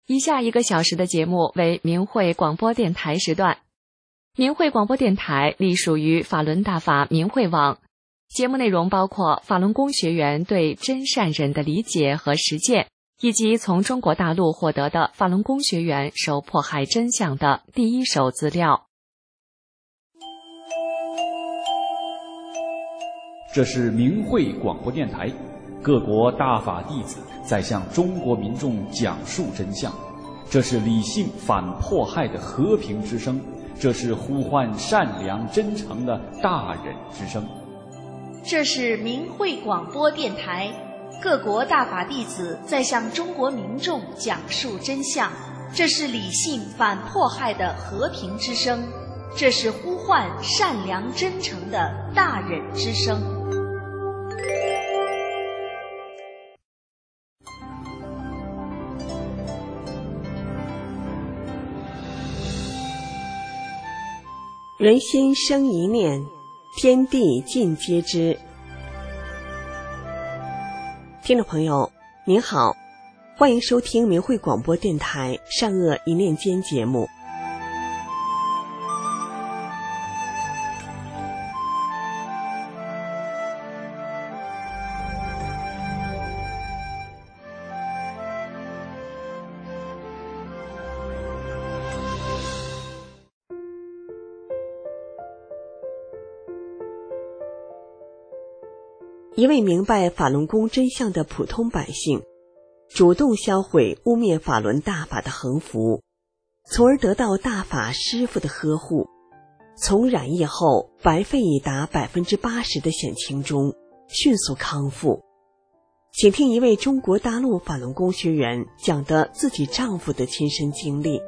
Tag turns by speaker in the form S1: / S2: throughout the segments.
S1: 以下1个小时的节目为明慧广播电台时段。明慧广播电台隶属于法轮大法明慧网，节目内容包括法轮功学员对真善忍的理解和实践，以及从中国大陆获得的法轮功学员受迫害真相的第一手资料。
S2: 这是明慧广播电台，各国大法弟子在向中国民众讲述真相，这是理性反迫害的和平之声，这是呼唤善良真诚的大忍之声。
S3: 这是明慧广播电台，各国大法弟子在向中国民众讲述真相，这是理性反迫害的和平之声，这是呼唤善良真诚的大忍之声。
S4: 人心生一念，天地尽皆知。听众朋友您好，欢迎收听明慧广播电台善恶一念间节目。一位明白法轮功真相的普通百姓，主动销毁污蔑法轮大法的横幅，从而得到大法师父的呵护，从染疫后白肺已达 80% 的险情中迅速康复。请听一位中国大陆法轮功学员讲的自己丈夫的亲身经历。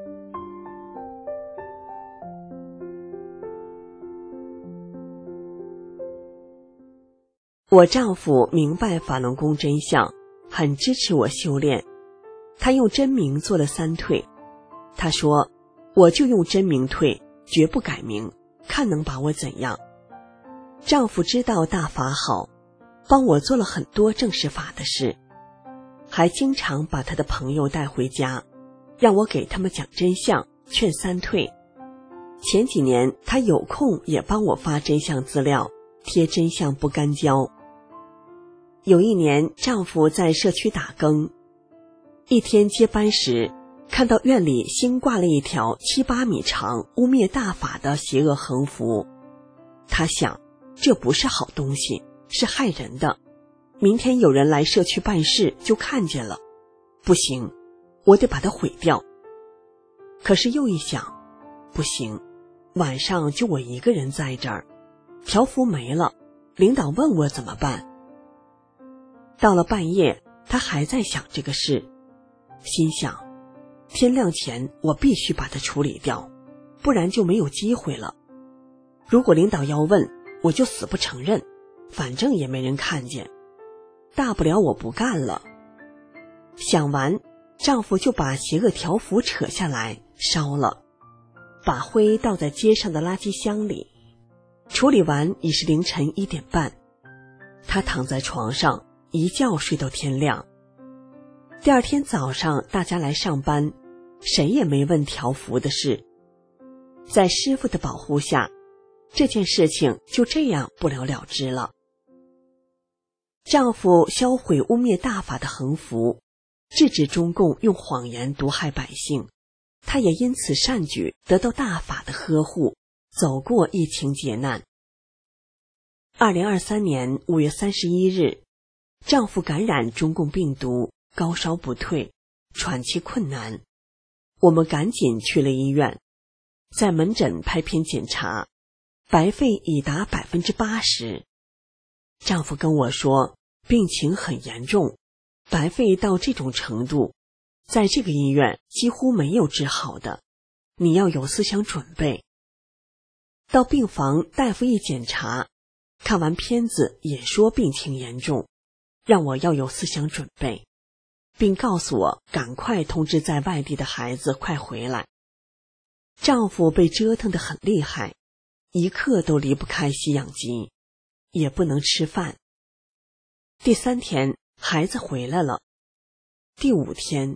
S4: 我丈夫明白法轮功真相，很支持我修炼。他用真名做了3退。他说，我就用真名退，绝不改名，看能把我怎样。丈夫知道大法好，帮我做了很多正式法的事，还经常把他的朋友带回家，让我给他们讲真相，劝3退。前几年他有空也帮我发真相资料，贴真相不干胶。有一年，丈夫在社区打更，一天接班时，看到院里新挂了一条7、8米长污蔑大法的邪恶横幅。他想，这不是好东西，是害人的，明天有人来社区办事就看见了，不行，我得把它毁掉。可是又一想，不行，晚上就我一个人在这儿，条幅没了，领导问我怎么办？到了半夜，他还在想这个事，心想，天亮前我必须把它处理掉，不然就没有机会了。如果领导要问，我就死不承认，反正也没人看见，大不了我不干了。想完，丈夫就把邪恶条幅扯下来烧了，把灰倒在街上的垃圾箱里。处理完已是凌晨1点半，他躺在床上一觉睡到天亮。第二天早上大家来上班，谁也没问条幅的事。在师父的保护下，这件事情就这样不了了之了。丈夫销毁污蔑大法的横幅，制止中共用谎言毒害百姓，他也因此善举得到大法的呵护，走过疫情劫难。2023年5月31日，丈夫感染中共病毒，高烧不退，喘气困难。我们赶紧去了医院，在门诊拍片检查，白肺已达 80%。丈夫跟我说，病情很严重，白肺到这种程度，在这个医院几乎没有治好的，你要有思想准备。到病房，大夫一检查，看完片子也说病情严重，让我要有思想准备，并告诉我赶快通知在外地的孩子快回来。丈夫被折腾得很厉害，一刻都离不开吸氧机，也不能吃饭。第3天孩子回来了，第5天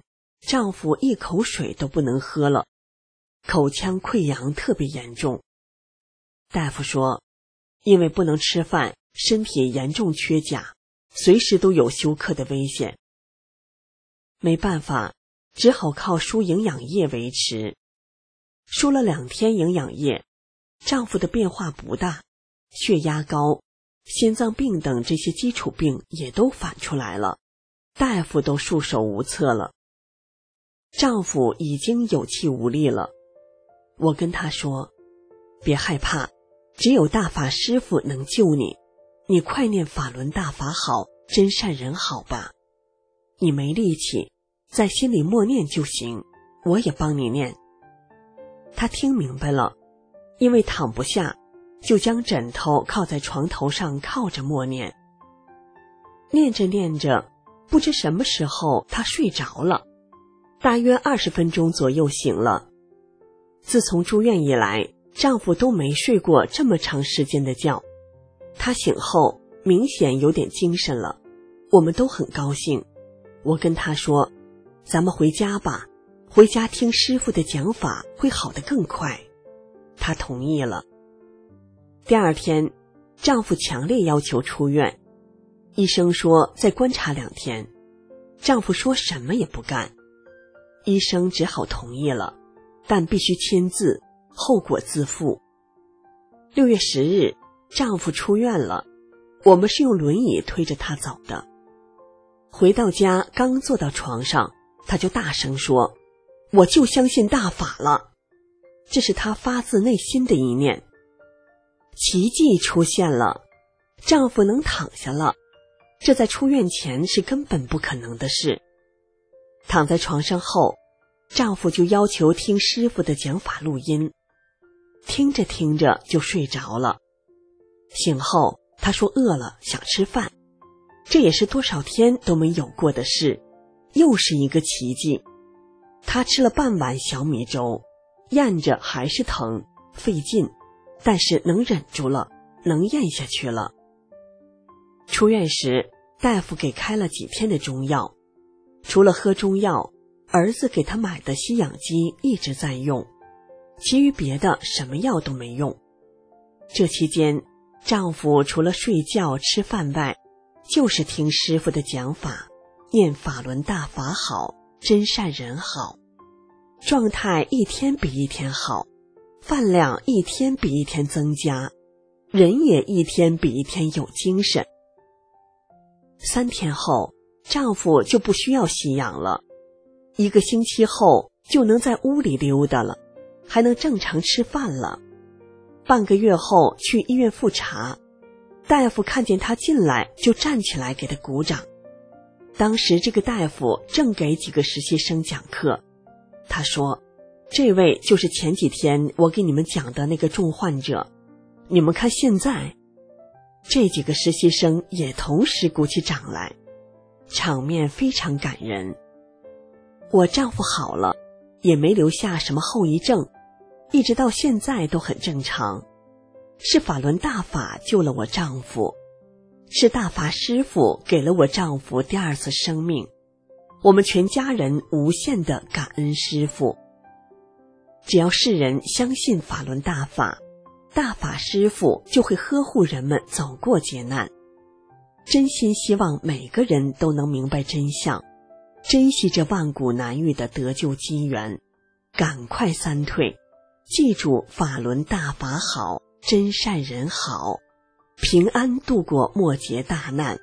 S4: 丈夫一口水都不能喝了，口腔溃疡特别严重。大夫说，因为不能吃饭，身体严重缺钾，随时都有休克的危险。没办法，只好靠输营养液维持。输了2天营养液，丈夫的变化不大，血压高、心脏病等这些基础病也都反出来了，大夫都束手无策了。丈夫已经有气无力了。我跟他说，别害怕，只有大法师父能救你，你快念法轮大法好，真善人好吧。你没力气，在心里默念就行，我也帮你念。他听明白了，因为躺不下，就将枕头靠在床头上靠着默念。念着念着，不知什么时候他睡着了，大约20分钟左右醒了。自从住院以来，丈夫都没睡过这么长时间的觉。他醒后明显有点精神了，我们都很高兴。我跟他说，咱们回家吧，回家听师父的讲法会好得更快。他同意了。第2天，丈夫强烈要求出院，医生说再观察2天，丈夫说什么也不干，医生只好同意了，但必须签字，后果自负。6月10日，丈夫出院了，我们是用轮椅推着他走的。回到家，刚坐到床上，他就大声说，我就相信大法了。这是他发自内心的一念。奇迹出现了，丈夫能躺下了，这在出院前是根本不可能的事。躺在床上后，丈夫就要求听师父的讲法录音，听着听着就睡着了。醒后他说饿了，想吃饭，这也是多少天都没有过的事，又是一个奇迹。他吃了半碗小米粥，咽着还是疼，费劲，但是能忍住了，能咽下去了。出院时，大夫给开了几天的中药，除了喝中药，儿子给他买的吸氧机一直在用，其余别的什么药都没用。这期间，丈夫除了睡觉吃饭外，就是听师父的讲法，念法轮大法好，真善人好，状态一天比一天好，饭量一天比一天增加，人也一天比一天有精神。3天后，丈夫就不需要吸氧了，1个星期后就能在屋里溜达了，还能正常吃饭了。半个月后去医院复查，大夫看见他进来就站起来给他鼓掌。当时这个大夫正给几个实习生讲课，他说，这位就是前几天我给你们讲的那个重患者，你们看现在。这几个实习生也同时鼓起掌来，场面非常感人。我丈夫好了，也没留下什么后遗症，一直到现在都很正常。是法轮大法救了我丈夫，是大法师父给了我丈夫第2次生命，我们全家人无限的感恩师父。只要世人相信法轮大法，大法师父就会呵护人们走过劫难。真心希望每个人都能明白真相，珍惜这万古难遇的得救机缘，赶快3退，记住法轮大法好，真善人好，平安度过末劫大难。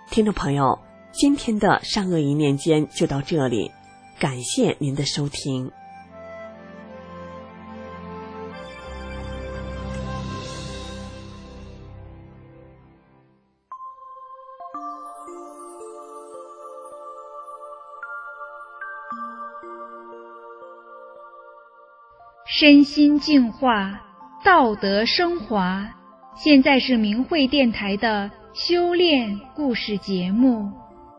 S4: 听众朋友，今天的善恶一念间就到这里，感谢您的收听。
S5: 身心净化，道德升华。现在是明慧电台的修炼故事节目。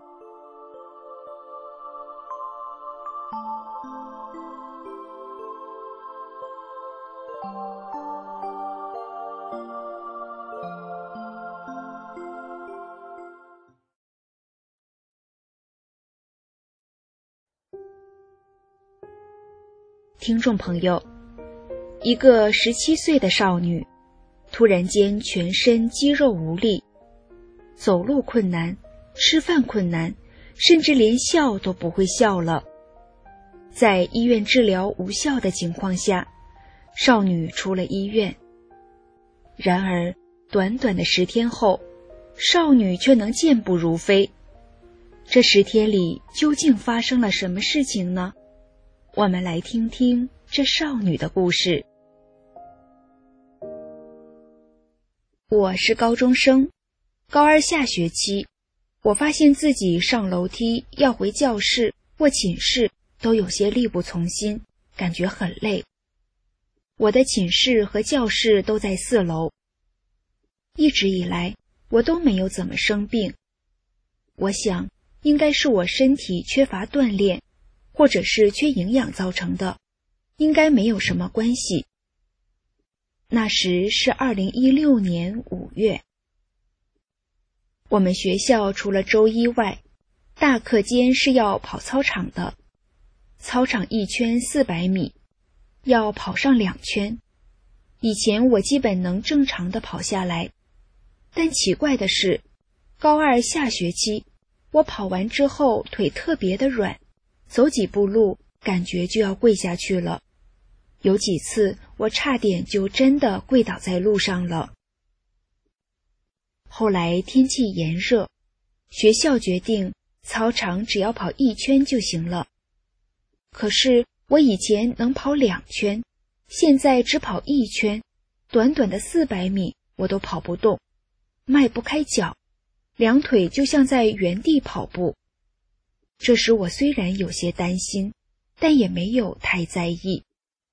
S5: 听众朋友，一个17岁的少女突然间全身肌肉无力，走路困难，吃饭困难，甚至连笑都不会笑了。在医院治疗无效的情况下，少女出了医院。然而短短的10天后，少女却能健步如飞。这10天里究竟发生了什么事情呢？我们来听听这少女的故事。我是高中生，高2下学期，我发现自己上楼梯要回教室或寝室都有些力不从心，感觉很累。我的寝室和教室都在4楼。一直以来，我都没有怎么生病。我想，应该是我身体缺乏锻炼，或者是缺营养造成的，应该没有什么关系。那时是2016年5月。我们学校除了周一外，大课间是要跑操场的。操场一圈400米，要跑上2圈。以前我基本能正常的跑下来，但奇怪的是，高2下学期，我跑完之后腿特别的软，走几步路感觉就要跪下去了。有几次我差点就真的跪倒在路上了。后来天气炎热，学校决定操场只要跑1圈就行了。可是我以前能跑2圈，现在只跑1圈，短短的400米我都跑不动，迈不开脚，两腿就像在原地跑步。这时我虽然有些担心，但也没有太在意。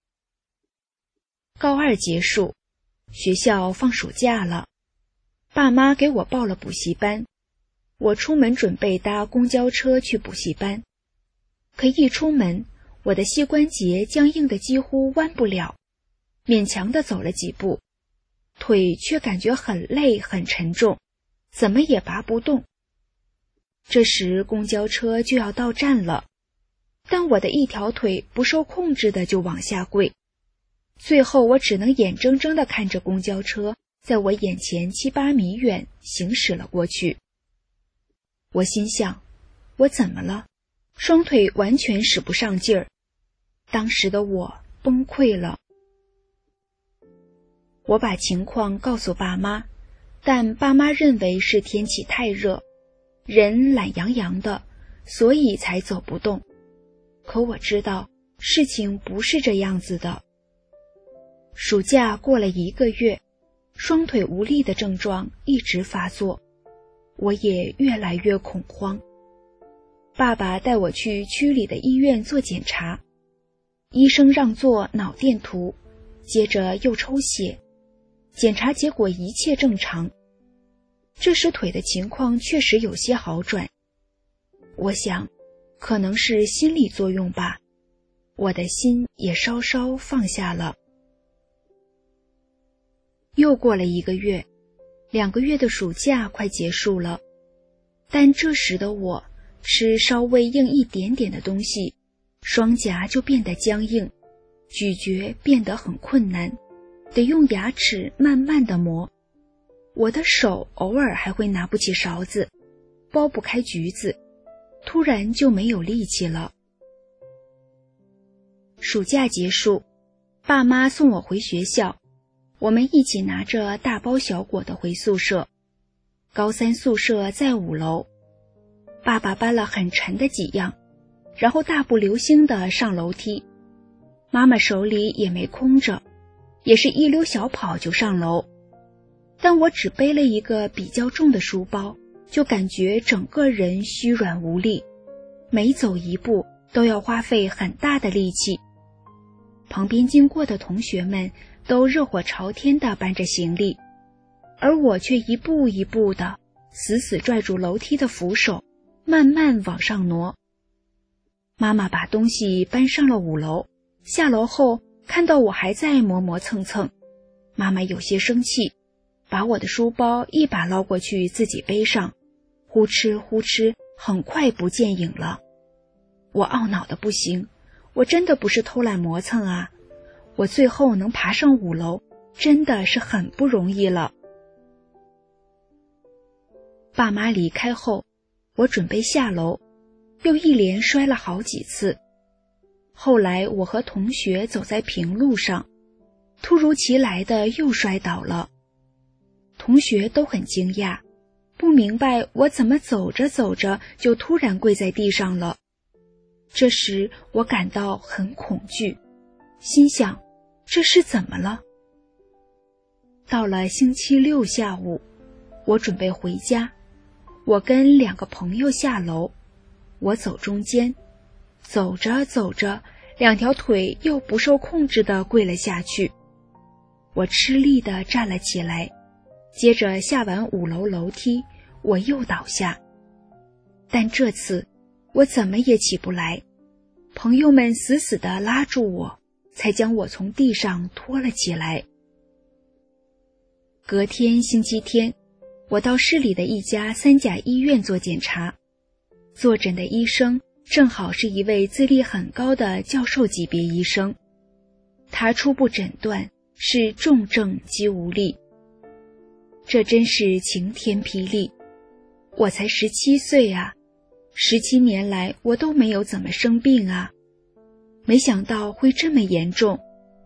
S5: 高2结束，学校放暑假了，爸妈给我报了补习班。我出门准备搭公交车去补习班，可一出门，我的膝关节僵硬的几乎弯不了，勉强地走了几步，腿却感觉很累很沉重，怎么也拔不动。这时公交车就要到站了，但我的一条腿不受控制的就往下跪，最后我只能眼睁睁地看着公交车在我眼前7、8米远行驶了过去。我心想，我怎么了？双腿完全使不上劲儿。当时的我崩溃了。我把情况告诉爸妈，但爸妈认为是天气太热，人懒洋洋的，所以才走不动。可我知道事情不是这样子的。暑假过了1个月，双腿无力的症状一直发作，我也越来越恐慌。爸爸带我去区里的医院做检查，医生让做脑电图，接着又抽血，检查结果一切正常。这时腿的情况确实有些好转。我想，可能是心理作用吧，我的心也稍稍放下了。又过了1个月，2个月的暑假快结束了，但这时的我吃稍微硬一点点的东西，双颊就变得僵硬，咀嚼变得很困难，得用牙齿慢慢地磨。我的手偶尔还会拿不起勺子，剥不开橘子，突然就没有力气了。暑假结束，爸妈送我回学校，我们一起拿着大包小裹的回宿舍。 高3宿舍在5楼。爸爸搬了很沉的几样，然后大步流星地上楼梯。妈妈手里也没空着，也是一溜小跑就上楼。但我只背了一个比较重的书包，就感觉整个人虚软无力，每走一步都要花费很大的力气。旁边经过的同学们都热火朝天地搬着行李，而我却一步一步地死死拽住楼梯的扶手，慢慢往上挪。妈妈把东西搬上了5楼，下楼后看到我还在磨磨蹭蹭，妈妈有些生气，把我的书包一把捞过去自己背上，呼哧呼哧，很快不见影了。我懊恼的不行，我真的不是偷懒磨蹭啊，我最后能爬上5楼，真的是很不容易了。爸妈离开后，我准备下楼，又一连摔了好几次。后来我和同学走在平路上，突如其来的又摔倒了。同学都很惊讶，不明白我怎么走着走着就突然跪在地上了。这时我感到很恐惧，心想这是怎么了？到了星期6下午，我准备回家，我跟2个朋友下楼，我走中间，走着走着，2条腿又不受控制地跪了下去。我吃力地站了起来，接着下完5楼楼梯，我又倒下。但这次我怎么也起不来，朋友们死死地拉住我，才将我从地上拖了起来。隔天星期天，我到市里的一家3甲医院做检查，坐诊的医生正好是一位资历很高的教授级别医生，他初步诊断是重症肌无力。这真是晴天霹雳，我才17岁啊，17年来我都没有怎么生病啊，没想到会这么严重。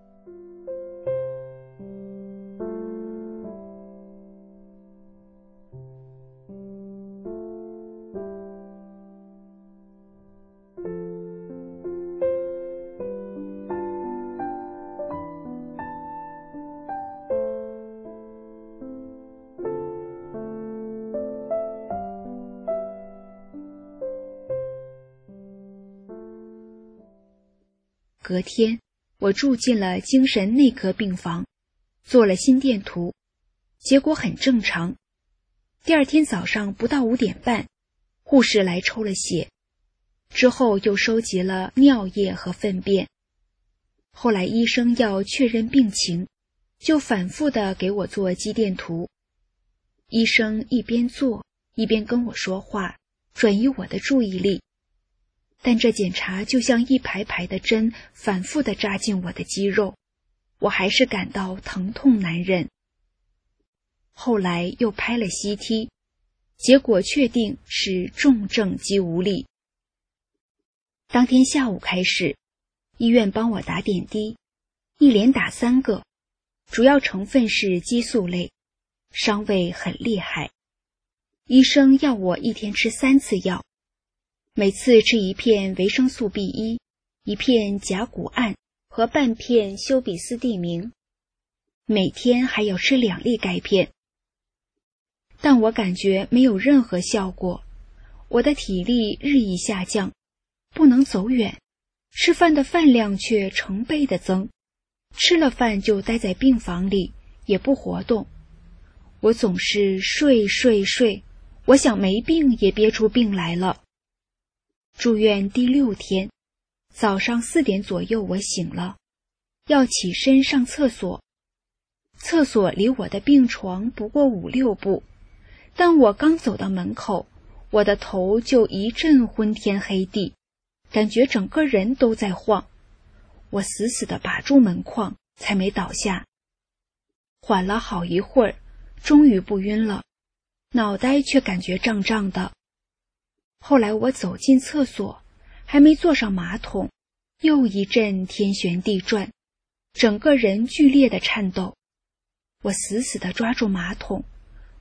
S5: 隔天，我住进了精神内科病房，做了心电图，结果很正常。第2天早上不到5点半，护士来抽了血，之后又收集了尿液和粪便。后来医生要确认病情，就反复地给我做肌电图。医生一边做一边跟我说话，转移我的注意力。但这检查就像一排排的针反复地扎进我的肌肉，我还是感到疼痛难忍。后来又拍了 CT， 结果确定是重症肌无力。当天下午开始，医院帮我打点滴，一连打3个，主要成分是激素类，伤胃很厉害。医生要我一天吃3次药，每次吃1片维生素 B1， 1片甲钴胺和半片休比斯地明，每天还要吃2粒钙片。但我感觉没有任何效果，我的体力日益下降，不能走远，吃饭的饭量却成倍的增，吃了饭就待在病房里，也不活动。我总是睡，我想没病也憋出病来了。住院第6天，早上4点左右我醒了，要起身上厕所。厕所离我的病床不过5、6步，但我刚走到门口，我的头就一阵昏天黑地，感觉整个人都在晃。我死死地把住门框，才没倒下。缓了好一会儿，终于不晕了，脑袋却感觉胀胀的。后来我走进厕所，还没坐上马桶，又一阵天旋地转，整个人剧烈的颤抖。我死死地抓住马桶，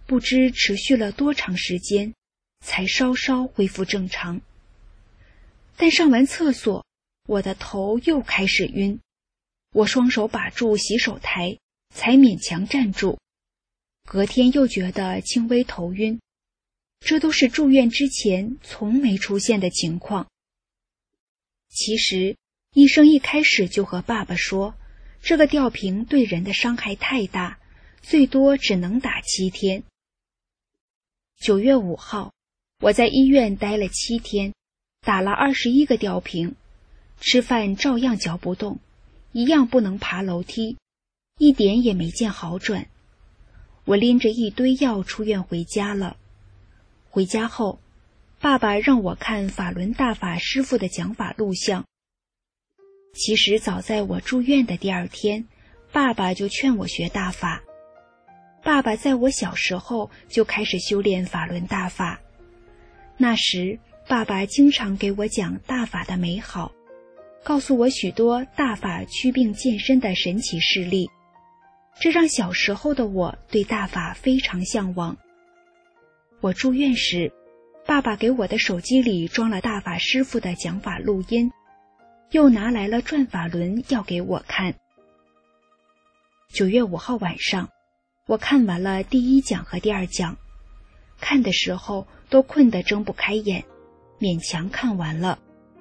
S5: 不知持续了多长时间，才稍稍恢复正常。但上完厕所，我的头又开始晕，我双手把住洗手台，才勉强站住。隔天又觉得轻微头晕，这都是住院之前从没出现的情况。其实，医生一开始就和爸爸说，这个吊瓶对人的伤害太大，最多只能打7天。9月5号，我在医院待了7天，打了21个吊瓶，吃饭照样嚼不动，一样不能爬楼梯，一点也没见好转。我拎着一堆药出院回家了。回家后，爸爸让我看法轮大法师父的讲法录像。其实早在我住院的第2天，爸爸就劝我学大法。爸爸在我小时候就开始修炼法轮大法，那时爸爸经常给我讲大法的美好，告诉我许多大法祛病健身的神奇事例，这让小时候的我对大法非常向往。我住院时，爸爸给我的手机里装了大法师父的讲法录音，又拿来了转法轮要给我看。9月5号晚上，我看完了第1讲和第2讲，看的时候都困得睁不开眼，勉强看完了。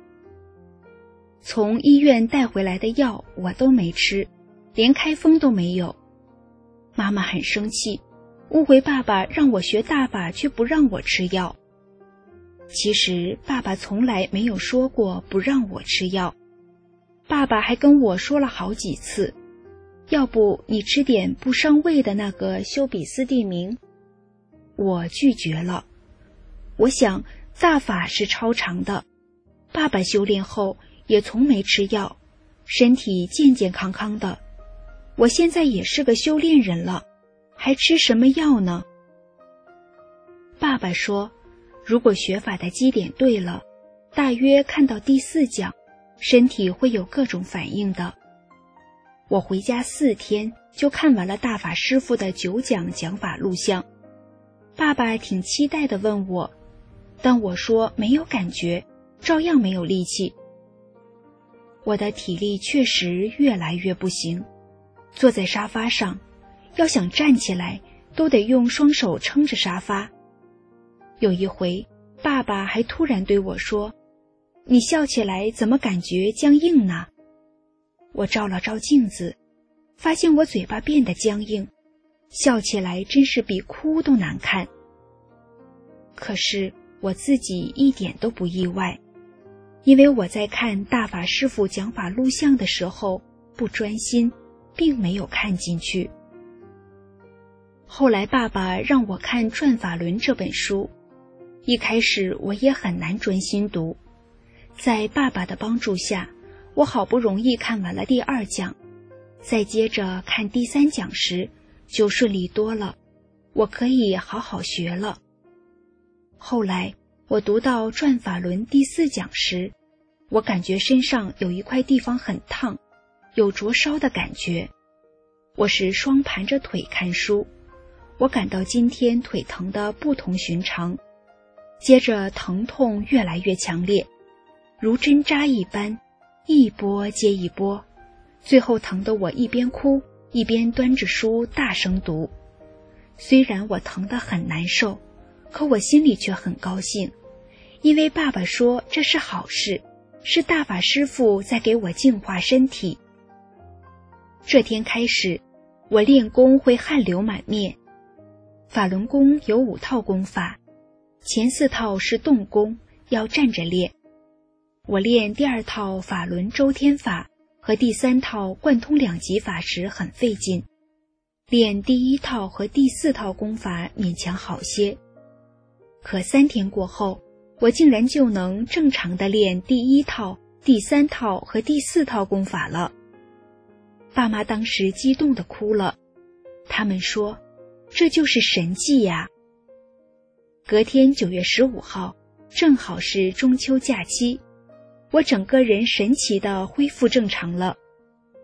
S5: 从医院带回来的药我都没吃，连开封都没有。妈妈很生气，误会爸爸让我学大法却不让我吃药。其实爸爸从来没有说过不让我吃药，爸爸还跟我说了好几次，要不你吃点不伤胃的那个休比斯地明。我拒绝了。我想大法是超常的，爸爸修炼后也从没吃药，身体健健康康的。我现在也是个修炼人了，还吃什么药呢？爸爸说，如果学法的基点对了，大约看到第4讲，身体会有各种反应的。我回家4天就看完了大法师父的9讲讲法录像。爸爸挺期待地问我，但我说没有感觉，照样没有力气。我的体力确实越来越不行，坐在沙发上，要想站起来都得用双手撑着沙发。有一回，爸爸还突然对我说，你笑起来怎么感觉僵硬呢？我照了照镜子，发现我嘴巴变得僵硬，笑起来真是比哭都难看。可是我自己一点都不意外，因为我在看大法师父讲法录像的时候不专心，并没有看进去。后来爸爸让我看《转法轮》这本书，一开始我也很难专心读，在爸爸的帮助下，我好不容易看完了第2讲，再接着看第3讲时就顺利多了，我可以好好学了。后来我读到《转法轮》第4讲时，我感觉身上有一块地方很烫，有灼烧的感觉。我是双盘着腿看书，我感到今天腿疼得不同寻常，接着疼痛越来越强烈，如针扎一般，一波接一波，最后疼得我一边哭一边端着书大声读。虽然我疼得很难受，可我心里却很高兴，因为爸爸说这是好事，是大法师父在给我净化身体。这天开始，我练功会汗流满面。法轮功有5套功法，前4套是动功，要站着练。我练第2套法轮周天法和第3套贯通2极法时很费劲，练第1套和第4套功法勉强好些。可3天过后，我竟然就能正常的练第1套、第3套和第4套功法了。爸妈当时激动地哭了，他们说，这就是神迹呀！隔天9月15号，正好是中秋假期，我整个人神奇地恢复正常了。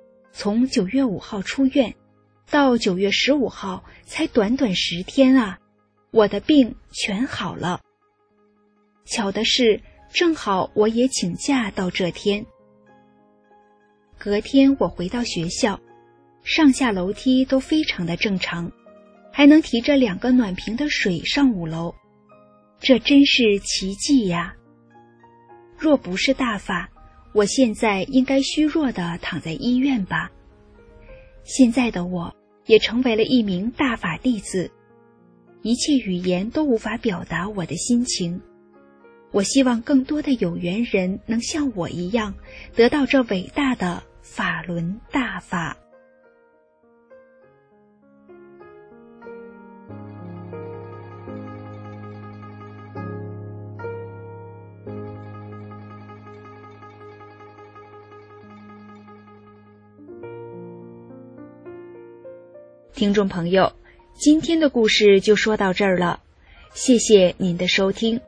S5: 从9月5号出院，到9月15号才短短10天啊， 我的病全好了。巧的是，正好我也请假到这天。隔天我回到学校，上下楼梯都非常的正常，还能提着2个暖瓶的水上5楼，这真是奇迹呀！若不是大法，我现在应该虚弱地躺在医院吧。现在的我也成为了一名大法弟子，一切语言都无法表达我的心情。我希望更多的有缘人能像我一样，得到这伟大的法轮大法。听众朋友，今天的故事就说到这儿了，谢谢您的收听。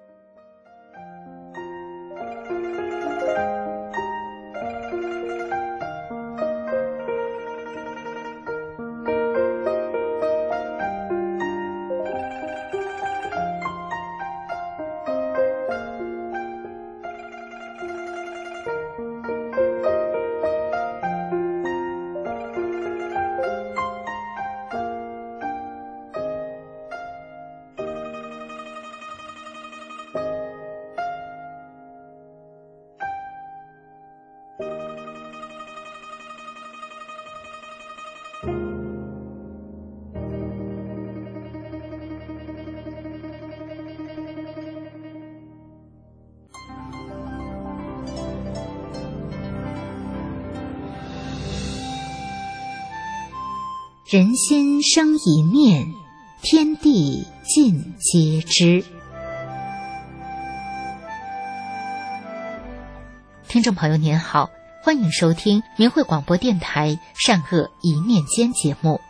S6: 人心生一念，天地尽皆知。听众朋友您好，欢迎收听明慧广播电台善恶一念间节目。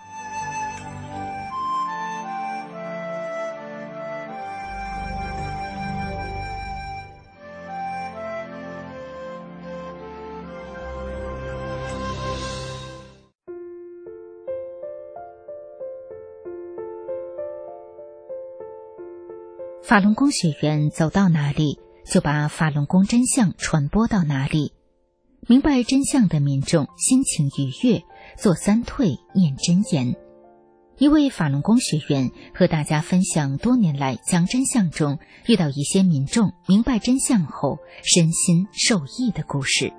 S6: 法轮功学员走到哪里，就把法轮功真相传播到哪里。明白真相的民众心情愉悦，做3退念真言。一位法轮功学员和大家分享多年来讲真相中遇到一些民众明白真相后身心受益的故事。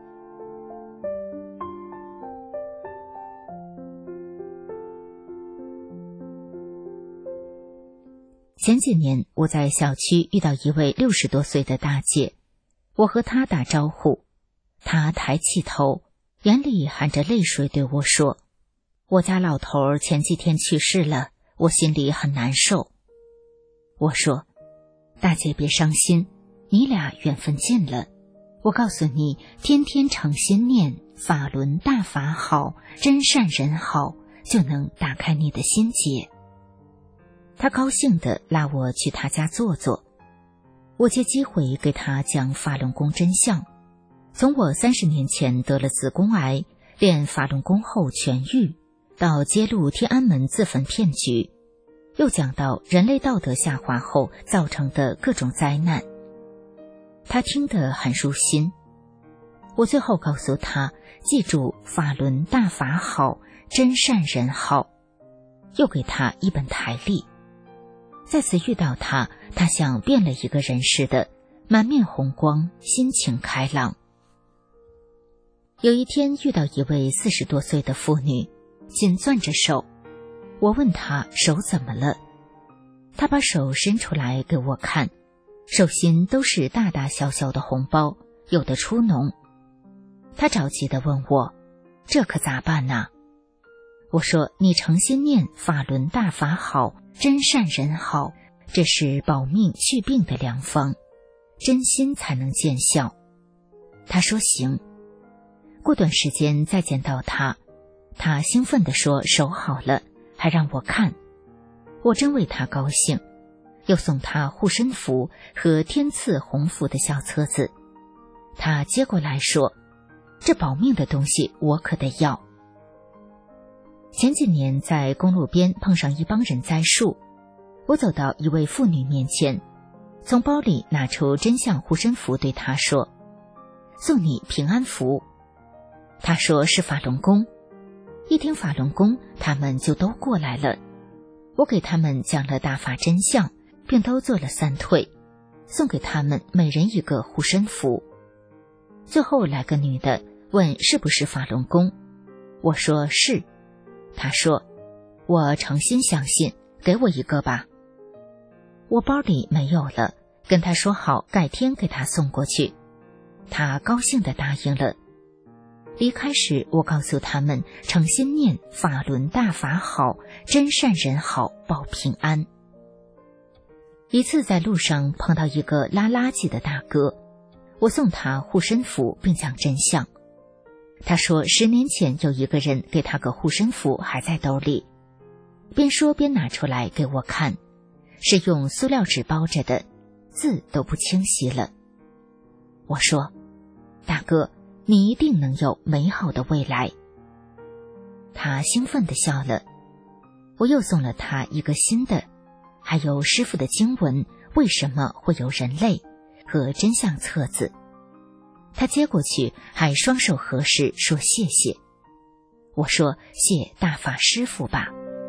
S6: 前几年我在小区遇到一位60多岁的大姐，我和她打招呼，她抬起头，眼里含着泪水对我说，我家老头前几天去世了，我心里很难受。我说，大姐别伤心，你俩缘分尽了，我告诉你，天天诚心念法轮大法好，真善人好，就能打开你的心结。他高兴地拉我去他家坐坐，我借机会给他讲法轮功真相，从我30年前得了子宫癌，练法轮功后痊愈，到揭露天安门自焚骗局，又讲到人类道德下滑后造成的各种灾难。他听得很入心。我最后告诉他，记住法轮大法好，真善人好，又给他一本台历。再次遇到他，他像变了一个人似的，满面红光，心情开朗。有一天遇到一位40多岁的妇女，紧攥着手，我问她手怎么了，她把手伸出来给我看，手心都是大大小小的红包，有的出脓。她着急地问我，这可咋办呢？我说，你诚心念法轮大法好，真善人好，这是保命续病的良方，真心才能见效。他说行。过段时间再见到他，他兴奋地说手好了，还让我看。我真为他高兴，又送他护身符和天赐鸿福的小册子。他接过来说，这保命的东西我可得要。前几年在公路边碰上一帮人栽树， 我走到一位妇女面前，从包里拿出真相护身符，对她说：“送你平安符。”她说是法轮功。一听法轮功，他们就都过来了。我给他们讲了大法真相，并都做了3退，送给他们每人一个护身符。最后来个女的问是不是法轮功，我说是。她说：“我诚心相信，给我一个吧。”我包里没有了，跟她说好改天给她送过去。她高兴地答应了。离开时，我告诉他们诚心念法轮大法好，真善人好，保平安。一次在路上碰到一个拉垃圾的大哥，我送他护身符并讲真相。他说10年前有一个人给他个护身符还在兜里，边说边拿出来给我看，是用塑料纸包着的，字都不清晰了。我说：“大哥，你一定能有美好的未来。”他兴奋地笑了。我又送了他一个新的，还有师父的经文《为什么会有人类》和真相册子。他接过去还双手合十说谢谢。我说：“谢大法师父吧。”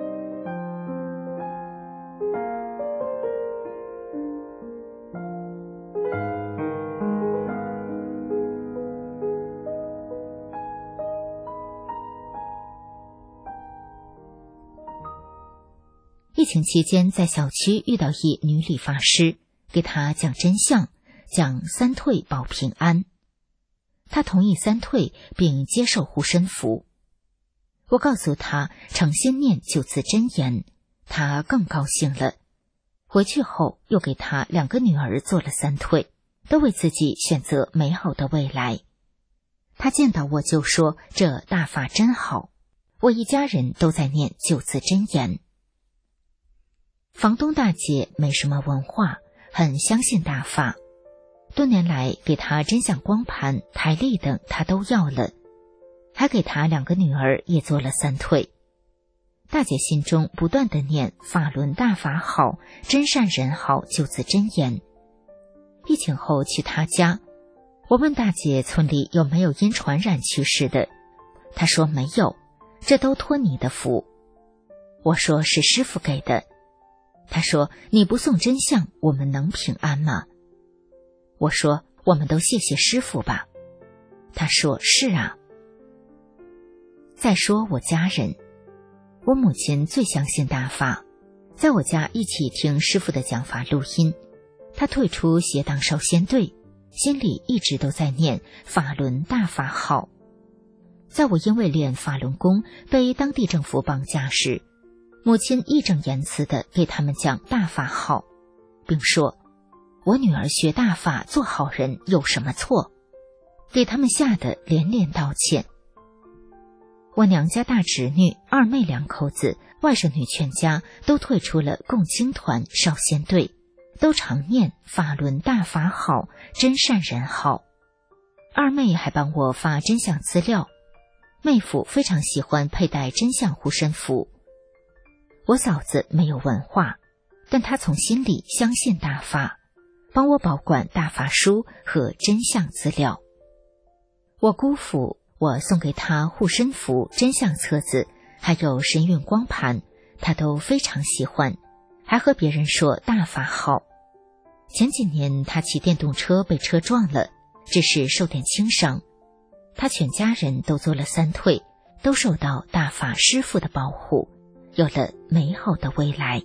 S6: 疫情期间，在小区遇到一女理发师，给她讲真相，讲3退保平安。她同意3退，并接受护身符。我告诉她诚心念9字真言，她更高兴了。回去后又给她2个女儿做了3退，都为自己选择美好的未来。她见到我就说：“这大法真好。”我一家人都在念9字真言。房东大姐没什么文化，很相信大法，多年来给她真相光盘、台历等她都要了，还给她2个女儿也做了3退。大姐心中不断地念法轮大法好，真善人好9字真言。疫情后去她家，我问大姐村里有没有因传染去世的，她说没有，这都托你的福。我说是师父给的。他说：“你不送真相，我们能平安吗？”我说：“我们都谢谢师父吧。”他说：“是啊。”再说我家人，我母亲最相信大法，在我家一起听师父的讲法录音。她退出邪党少先队，心里一直都在念法轮大法好。在我因为练法轮功被当地政府绑架时，母亲义正言辞地给他们讲大法好，并说：“我女儿学大法做好人有什么错？”给他们吓得连连道歉。我娘家大侄女、二妹2口子、外甥女全家都退出了共青团少先队，都常念法轮大法好，真善人好。二妹还帮我发真相资料，妹夫非常喜欢佩戴真相护身符。我嫂子没有文化，但她从心里相信大法，帮我保管大法书和真相资料。我姑父，我送给他护身符、真相册子，还有神韵光盘，他都非常喜欢，还和别人说大法好。前几年他骑电动车被车撞了，只是受点轻伤，他全家人都做了3退，都受到大法师父的保护，有了美好的未来。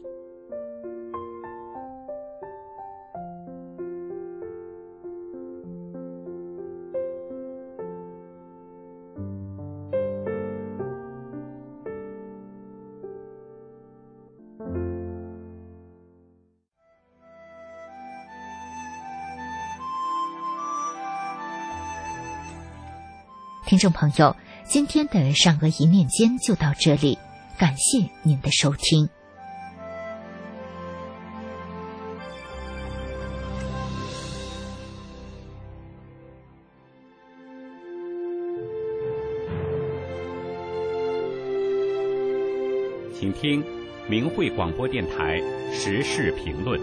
S6: 听众朋友，今天的善恶一念间就到这里，感谢您的收听。
S7: 请听明慧广播电台时事评论。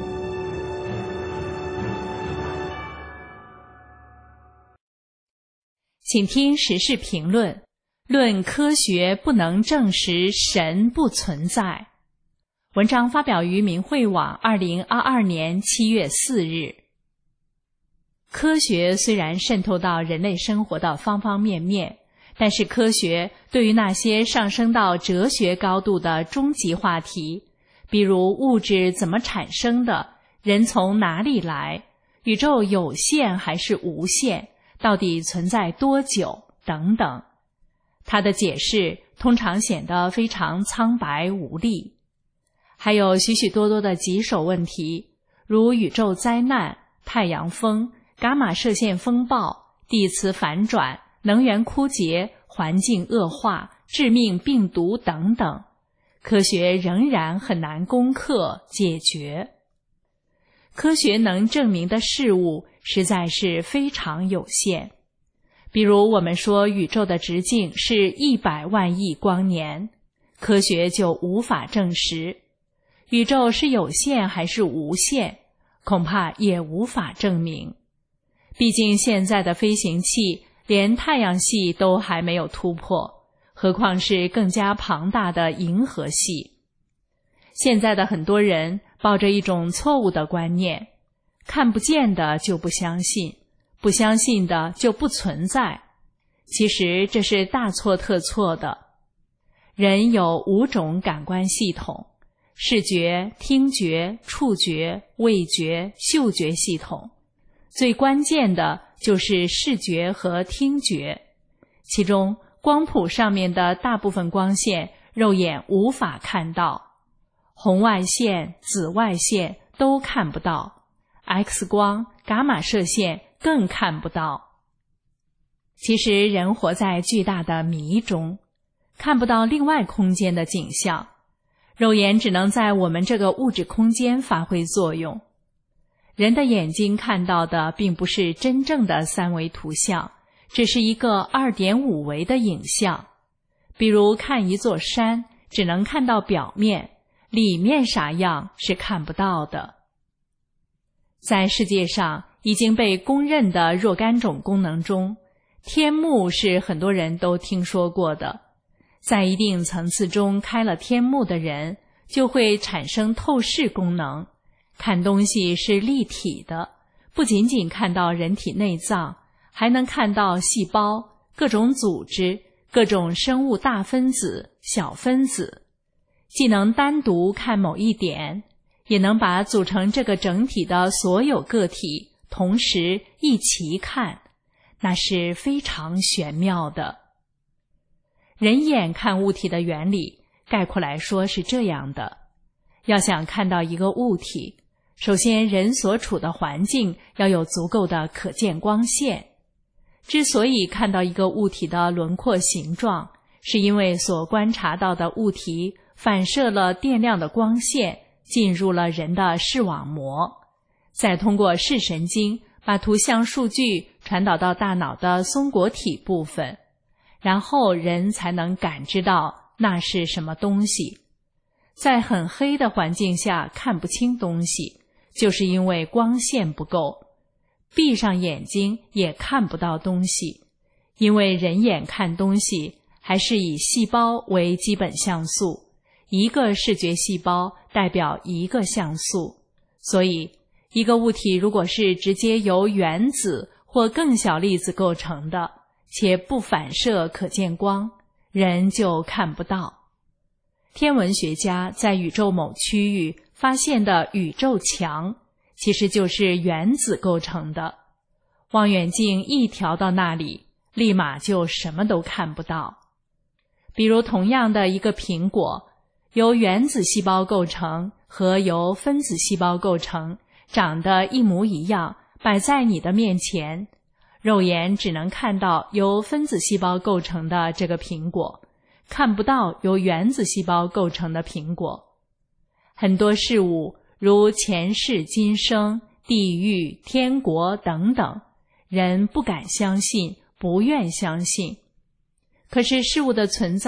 S8: 请听时事评论：论科学不能证实神不存在。文章发表于明慧网2022年7月4日。科学虽然渗透到人类生活的方方面面，但是科学对于那些上升到哲学高度的终极话题，比如物质怎么产生的，人从哪里来，宇宙有限还是无限，到底存在多久等等，它的解释通常显得非常苍白无力。还有许许多多的棘手问题，如宇宙灾难、太阳风、伽马射线风暴、地磁反转、能源枯竭、环境恶化、致命病毒等等，科学仍然很难攻克解决。科学能证明的事物实在是非常有限。比如我们说宇宙的直径是100万亿光年，科学就无法证实。宇宙是有限还是无限，恐怕也无法证明。毕竟现在的飞行器连太阳系都还没有突破，何况是更加庞大的银河系。现在的很多人抱着一种错误的观念，看不见的就不相信，不相信的就不存在。其实这是大错特错的。人有5种感官系统：视觉、听觉、触觉、味觉、嗅觉系统。最关键的就是视觉和听觉，其中光谱上面的大部分光线肉眼无法看到，红外线、紫外线都看不到， X 光、伽马射线更看不到。其实人活在巨大的谜中，看不到另外空间的景象，肉眼只能在我们这个物质空间发挥作用。人的眼睛看到的并不是真正的3维图像，只是一个2.5维的影像。比如看一座山，只能看到表面，里面啥样是看不到的。在世界上已经被公认的若干种功能中，天幕是很多人都听说过的。在一定层次中开了天幕的人，就会产生透视功能，看东西是立体的，不仅仅看到人体内脏，还能看到细胞、各种组织、各种生物大分子、小分子，既能单独看某一点，也能把组成这个整体的所有个体同时一起看，那是非常玄妙的。人眼看物体的原理，概括来说是这样的：要想看到一个物体，首先人所处的环境要有足够的可见光线。之所以看到一个物体的轮廓形状，是因为所观察到的物体反射了电量的光线，进入了人的视网膜，再通过视神经把图像数据传导到大脑的松果体部分，然后人才能感知到那是什么东西。在很黑的环境下看不清东西，就是因为光线不够。闭上眼睛也看不到东西，因为人眼看东西还是以细胞为基本像素，一个视觉细胞代表一个像素。所以一个物体如果是直接由原子或更小粒子构成的，且不反射可见光，人就看不到。天文学家在宇宙某区域发现的宇宙墙，其实就是原子构成的。望远镜一调到那里，立马就什么都看不到。比如同样的一个苹果，由原子细胞构成和由分子细胞构成，长得一模一样，摆在你的面前，肉眼只能看到由分子细胞构成的这个苹果，看不到由原子细胞构成的苹果。很多事物如前世今生、地狱、天国等等，人不敢相信，不愿相信。可是事物的存在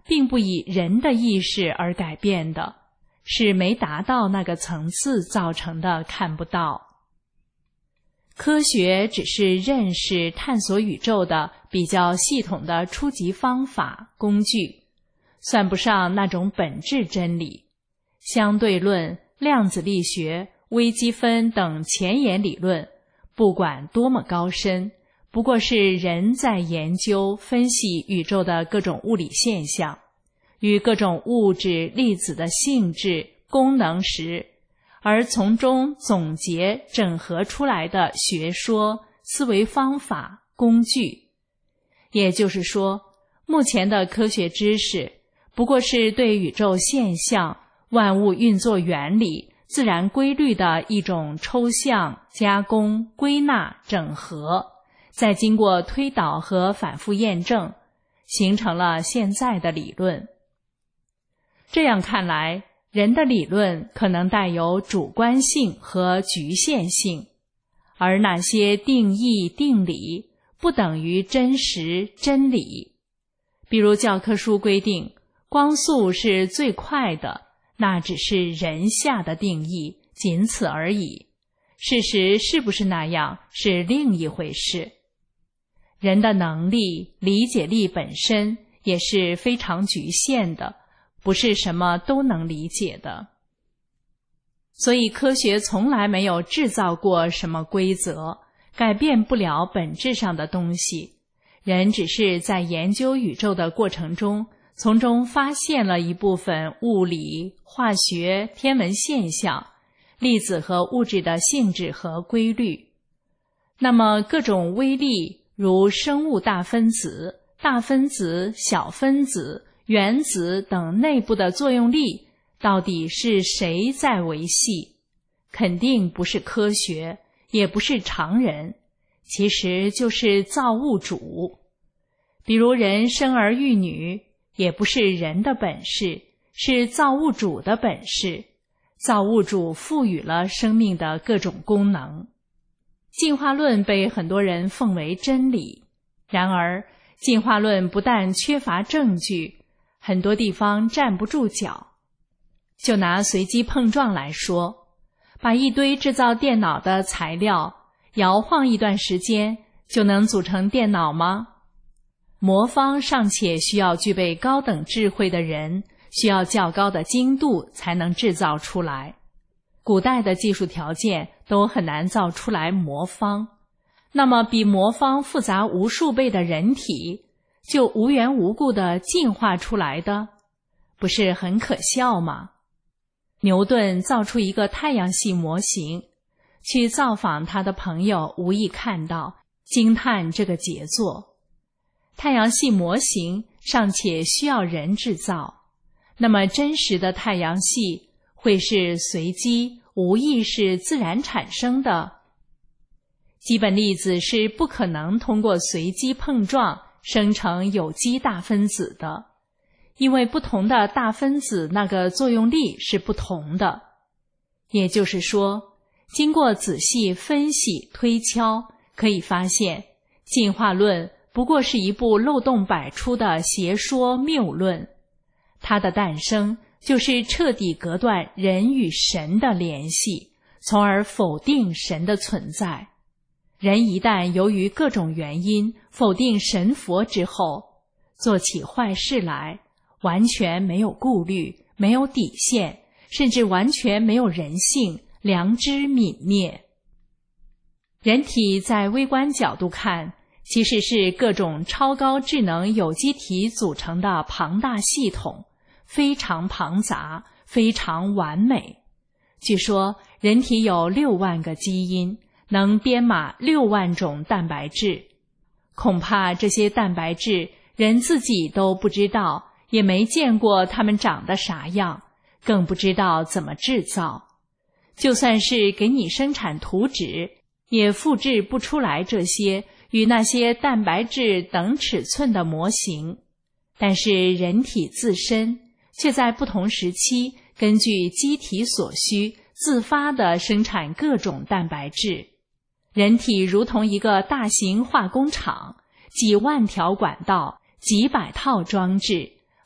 S8: 并不以人的意识而改变的，是没达到那个层次造成的看不到。科学只是认识探索宇宙的比较系统的初级方法工具，算不上那种本质真理。相对论、量子力学、微积分等前沿理论，不管多么高深，不过是人在研究分析宇宙的各种物理现象与各种物质粒子的性质功能时，而从中总结整合出来的学说、思维方法、工具。也就是说，目前的科学知识不过是对宇宙现象、万物运作原理、自然规律的一种抽象、加工、归纳、整合，再经过推导和反复验证，形成了现在的理论。这样看来，人的理论可能带有主观性和局限性，而那些定义、定理不等于真实、真理。比如教科书规定光速是最快的，那只是人下的定义，仅此而已。事实是不是那样，是另一回事。人的能力、理解力本身也是非常局限的，不是什么都能理解的。所以科学从来没有制造过什么规则，改变不了本质上的东西。人只是在研究宇宙的过程中，从中发现了一部分物理、化学、天文现象，粒子和物质的性质和规律。那么各种微粒，如生物大分子、大分子、小分子、原子等内部的作用力，到底是谁在维系？肯定不是科学，也不是常人，其实就是造物主。比如人生儿育女，也不是人的本事，是造物主的本事。造物主赋予了生命的各种功能。进化论被很多人奉为真理，然而进化论不但缺乏证据，很多地方站不住脚。就拿随机碰撞来说，把一堆制造电脑的材料摇晃一段时间，就能组成电脑吗？魔方尚且需要具备高等智慧的人，需要较高的精度才能制造出来。古代的技术条件都很难造出来魔方，那么比魔方复杂无数倍的人体，就无缘无故地进化出来的，不是很可笑吗？牛顿造出一个太阳系模型，去造访他的朋友无意看到，惊叹这个杰作。太阳系模型尚且需要人制造，那么真实的太阳系会是随机、无意识自然产生的？基本粒子是不可能通过随机碰撞生成有机大分子的，因为不同的大分子那个作用力是不同的。也就是说，经过仔细分析推敲，可以发现进化论不过是一部漏洞百出的邪说谬论，它的诞生就是彻底隔断人与神的联系，从而否定神的存在。人一旦由于各种原因否定神佛之后，做起坏事来，完全没有顾虑，没有底线，甚至完全没有人性，良知泯灭。人体在微观角度看，其实是各种超高智能有机体组成的庞大系统，非常庞杂，非常完美。据说人体有6万个基因，能编码6万种蛋白质。恐怕这些蛋白质人自己都不知道，也没见过它们长得啥样，更不知道怎么制造。就算是给你生产图纸，也复制不出来这些与那些蛋白质等尺寸的模型。但是人体自身却在不同时期根据机体所需自发地生产各种蛋白质。人体如同一个大型化工厂，几万条管道，几百套装置，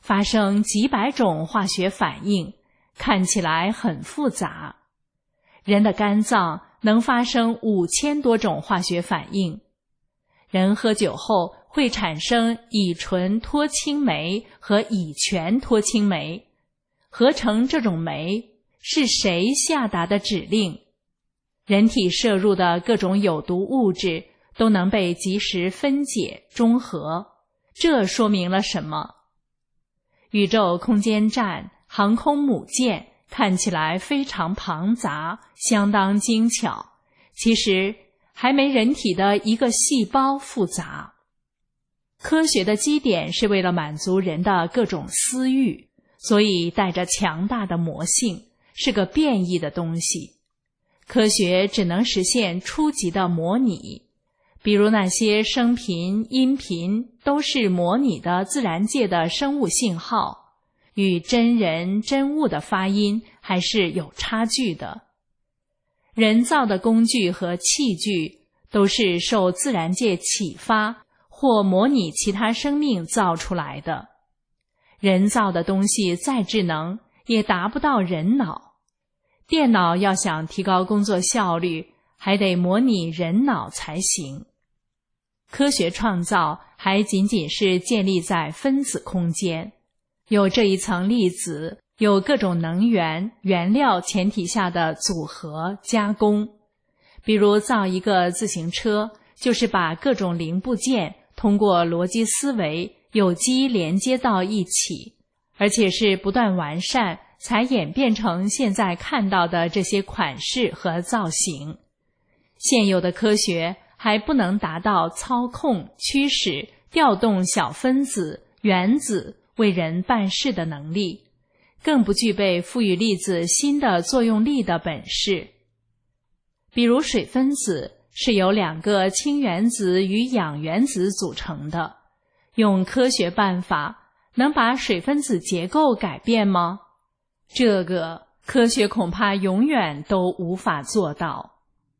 S8: 发生几百种化学反应，看起来很复杂。人的肝脏能发生5000多种化学反应。人喝酒后会产生乙醇脱氢酶和乙醛脱氢酶，合成这种酶是谁下达的指令？人体摄入的各种有毒物质都能被及时分解中和，这说明了什么？宇宙空间站、航空母舰看起来非常庞杂，相当精巧，其实还没人体的一个细胞复杂。科学的基点是为了满足人的各种私欲，所以带着强大的魔性，是个变异的东西。科学只能实现初级的模拟，比如那些声频、音频都是模拟的自然界的生物信号，与真人真物的发音还是有差距的。人造的工具和器具都是受自然界启发或模拟其他生命造出来的。人造的东西再智能，也达不到人脑。电脑要想提高工作效率，还得模拟人脑才行。科学创造还仅仅是建立在分子空间，有这一层粒子，有各种能源、原料前提下的组合、加工。比如造一个自行车，就是把各种零部件通过逻辑思维有机连接到一起，而且是不断完善，才演变成现在看到的这些款式和造型。现有的科学还不能达到操控、驱使、调动小分子、原子为人办事的能力，更不具备赋予粒子新的作用力的本事。比如水分子是由2个氢原子与氧原子组成的，用科学办法能把水分子结构改变吗？这个科学恐怕永远都无法做到。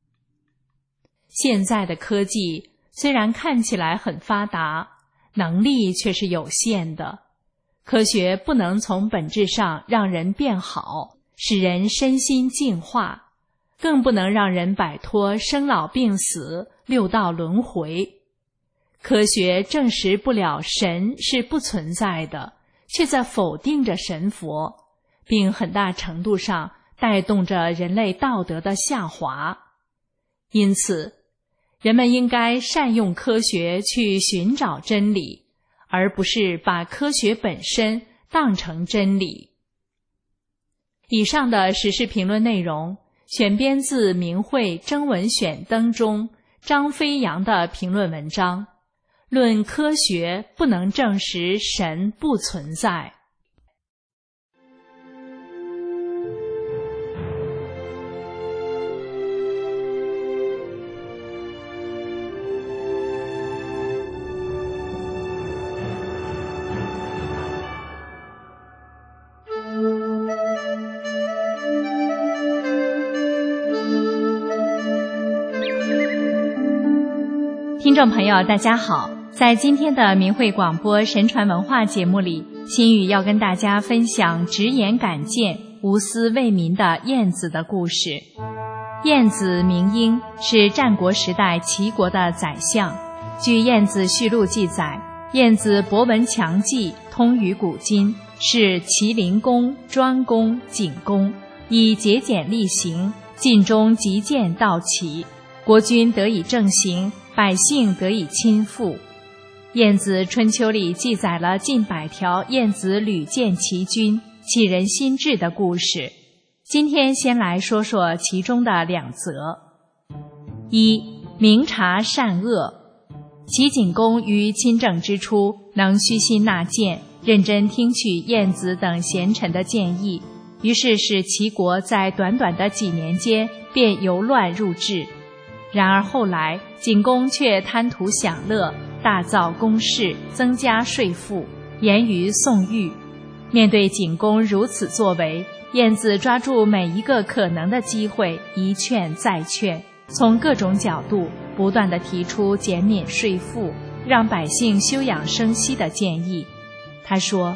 S8: 现在的科技虽然看起来很发达，能力却是有限的。科学不能从本质上让人变好，使人身心净化，更不能让人摆脱生老病死、6道轮回。科学证实不了神是不存在的，却在否定着神佛，并很大程度上带动着人类道德的下滑。因此，人们应该善用科学去寻找真理，而不是把科学本身当成真理。以上的时事评论内容选编自明慧征文选登中张飞扬的评论文章，论科学不能证实神不存在。听众朋友大家好，在今天的明慧广播神传文化节目里，心语要跟大家分享直言敢谏、无私为民的晏子的故事。晏子名婴，是战国时代齐国的宰相。据《晏子续录》记载，晏子博闻强记，通于古今，是齐灵公、庄公、景公，以节俭厉行，尽忠极谏到齐，国君得以正行，百姓得以亲附。晏子春秋里记载了近100条晏子屡谏齐君、启人心智的故事。今天先来说说其中的2则。一、明察善恶。齐景公于亲政之初，能虚心纳谏，认真听取晏子等贤臣的建议，于是使齐国在短短的几年间便由乱入治。然而后来，景公却贪图享乐，大造宫室，增加税赋，严于宋狱。面对景公如此作为，晏子抓住每一个可能的机会，一劝再劝，从各种角度不断地提出减免税赋，让百姓休养生息的建议。他说，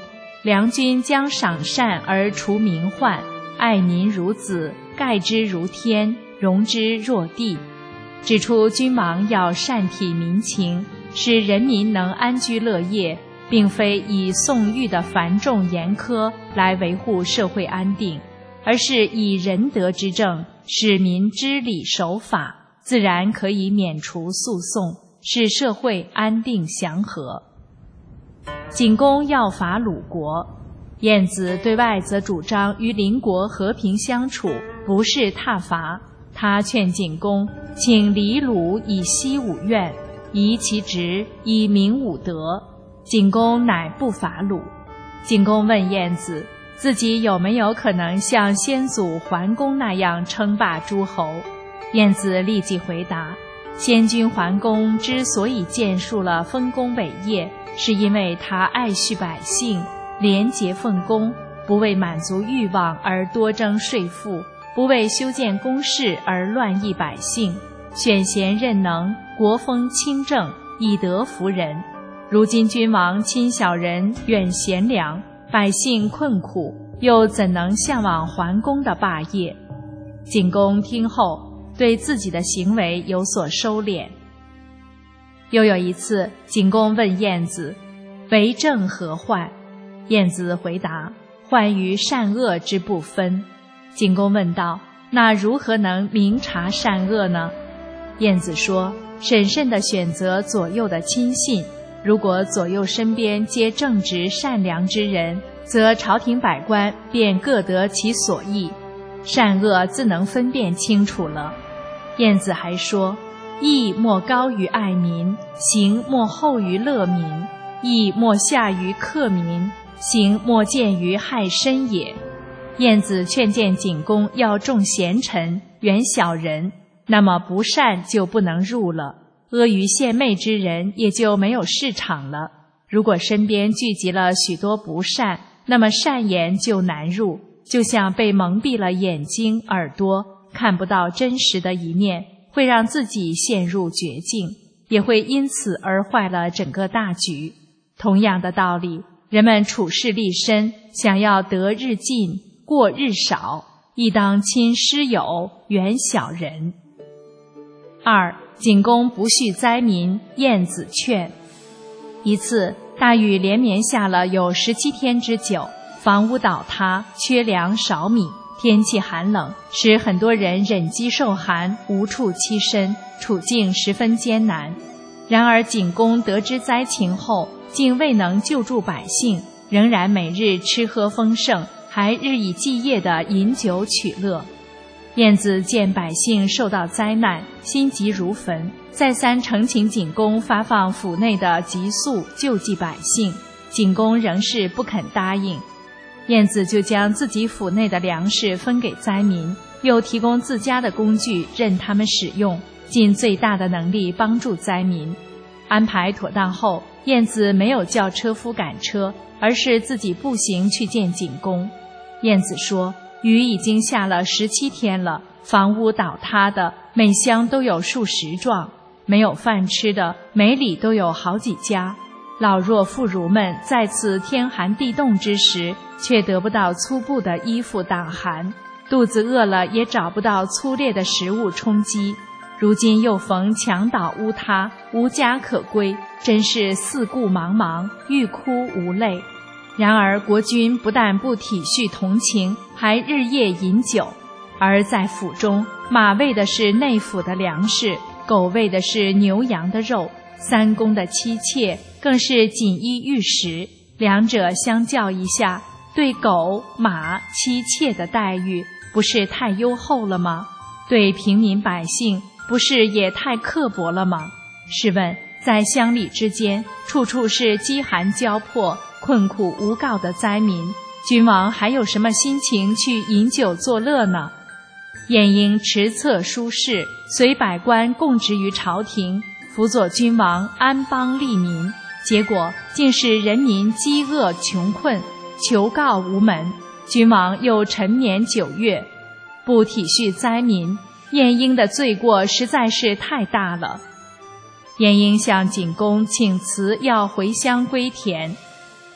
S8: 良君将赏善而除民患，爱民如子，盖之如天，容之若地。指出君王要善体民情，使人民能安居乐业，并非以宋玉的繁重严苛来维护社会安定，而是以仁德之政，使民知礼守法，自然可以免除诉讼，使社会安定祥和。景公要伐鲁国，晏子对外则主张与邻国和平相处，不是挞伐。他劝景公请离鲁以息武怨，移其职，以明武德。景公乃不伐鲁。景公问晏子，自己有没有可能像先祖桓公那样称霸诸侯？晏子立即回答，先君桓公之所以建树了丰功伟业，是因为他爱恤百姓，廉洁奉公，不为满足欲望而多征税赋，不为修建宫室而乱役百姓，选贤任能，国风清正，以德服人。如今君王亲小人，远贤良，百姓困苦，又怎能向往桓公的霸业？景公听后，对自己的行为有所收敛。又有一次，景公问晏子，为政何患？晏子回答，患于善恶之不分。景公问道，那如何能明察善恶呢？晏子说，审慎地选择左右的亲信，如果左右身边皆正直善良之人，则朝廷百官便各得其所益，善恶自能分辨清楚了。晏子还说，义莫高于爱民，行莫厚于乐民，义莫下于克民，行莫见于害身也。晏子劝谏景公要重贤臣，远小人，那么不善就不能入了，阿谀献媚之人也就没有市场了。如果身边聚集了许多不善，那么善言就难入，就像被蒙蔽了眼睛耳朵，看不到真实的一面，会让自己陷入绝境，也会因此而坏了整个大局。同样的道理，人们处事立身，想要得日进，过日少，亦当亲师友，远小人。二，景公不恤灾民，晏子劝。一次，大雨连绵下了有17天之久，房屋倒塌，缺粮少米，天气寒冷，使很多人忍饥受寒，无处栖身，处境十分艰难。然而景公得知灾情后，竟未能救助百姓，仍然每日吃喝丰盛，还日以继夜地饮酒取乐。晏子见百姓受到灾难，心急如焚，再三呈请景公发放府内的急粟救济百姓，景公仍是不肯答应。晏子就将自己府内的粮食分给灾民，又提供自家的工具任他们使用，尽最大的能力帮助灾民。安排妥当后，晏子没有叫车夫赶车，而是自己步行去见景公。晏子说，雨已经下了17天了，房屋倒塌的每乡都有数十幢，没有饭吃的每里都有好几家。老弱妇孺们在此天寒地冻之时，却得不到粗布的衣服挡寒，肚子饿了也找不到粗劣的食物充饥。如今又逢墙倒屋塌，无家可归，真是四顾茫茫，欲哭无泪。然而国君不但不体恤同情，还日夜饮酒。而在府中，马喂的是内府的粮食，狗喂的是牛羊的肉，三公的妻妾更是锦衣玉食。两者相较一下，对狗、马、妻妾的待遇不是太优厚了吗？对平民百姓不是也太刻薄了吗？试问，在乡里之间，处处是饥寒交迫、困苦无告的灾民，君王还有什么心情去饮酒作乐呢？晏婴持策书事，随百官供职于朝廷，辅佐君王安邦利民，结果竟使人民饥饿穷困，求告无门。君王又沉湎9月，不体恤灾民，晏婴的罪过实在是太大了。晏婴向景公请辞，要回乡归田。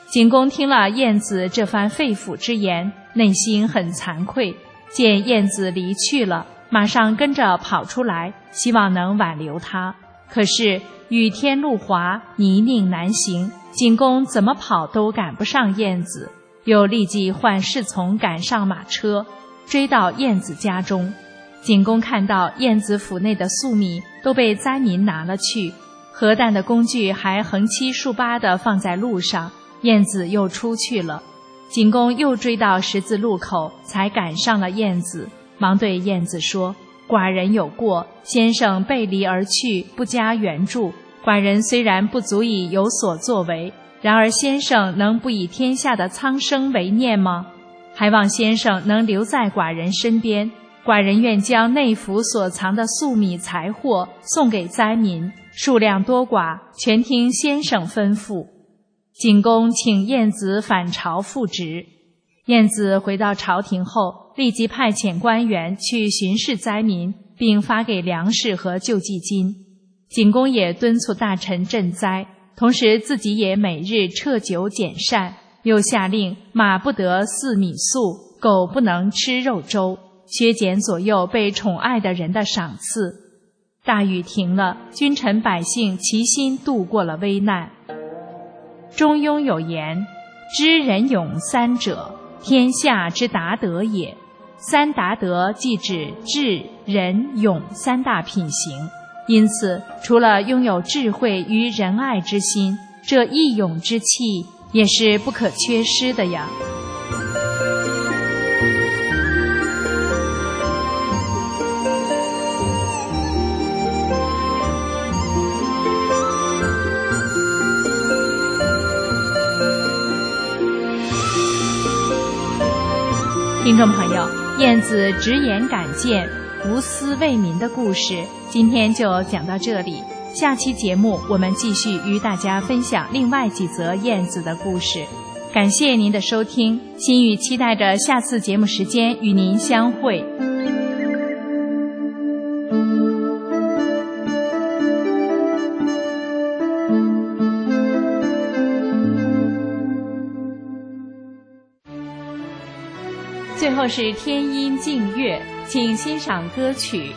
S8: 景公听了晏子这番肺腑之言，内心很惭愧，见晏子离去了，马上跟着跑出来，希望能挽留他。可是雨天路滑，泥泞难行，景公怎么跑都赶不上晏子，又立即唤侍从赶上马车，追到晏子家中。景公看到晏子府内的粟米都被灾民拿了去，核弹的工具还横七竖八地放在路上，晏子又出去了。景公又追到十字路口，才赶上了晏子，忙对晏子说：寡人有过，先生背离而去，不加援助，寡人虽然不足以有所作为，然而先生能不以天下的苍生为念吗？还望先生能留在寡人身边，寡人愿将内府所藏的粟米财货送给灾民，数量多寡，全听先生吩咐。景公请晏子返朝复职。晏子回到朝廷后，立即派遣官员去巡视灾民，并发给粮食和救济金。景公也敦促大臣赈灾，同时自己也每日撤酒减膳，又下令马不得饲米粟，狗不能吃肉粥，削减左右被宠爱的人的赏赐。大雨停了，君臣百姓齐心度过了危难。中庸有言：知人勇三者，天下之达德也。三达德即指智、仁、勇三大品行。因此，除了拥有智慧与仁爱之心，这义勇之气也是不可缺失的呀。听众朋友，晏子直言敢谏、无私为民的故事，今天就讲到这里。下期节目我们继续与大家分享另外几则晏子的故事。感谢您的收听，心语期待着下次节目时间与您相会。最后是天音静乐，请欣赏歌曲。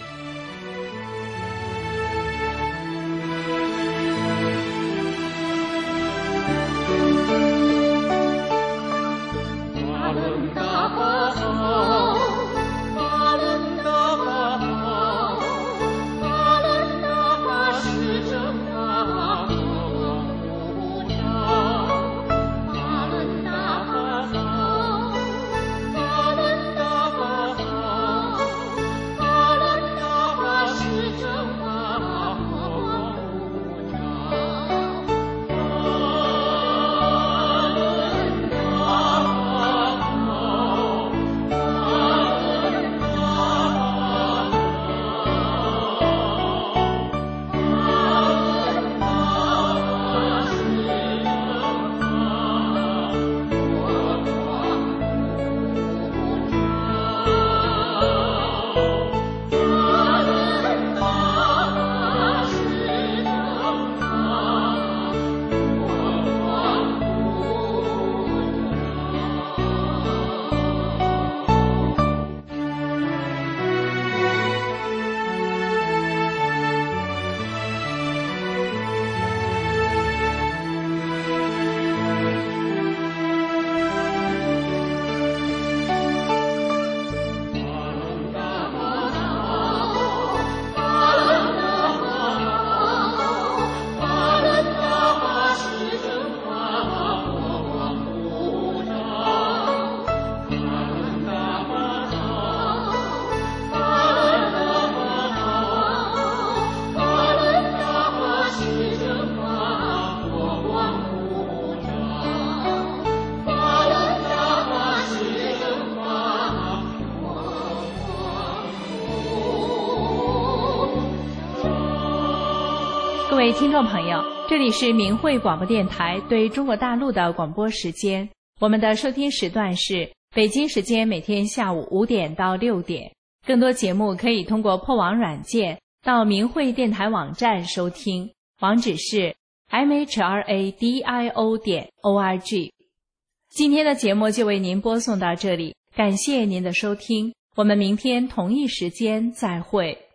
S8: 各位听众朋友，这里是明慧广播电台对中国大陆的广播时间，我们的收听时段是北京时间每天下午5点到6点。更多节目可以通过破网软件到明慧电台网站收听，网址是mhradio.org。 今天的节目就为您播送到这里，感谢您的收听，我们明天同一时间再会。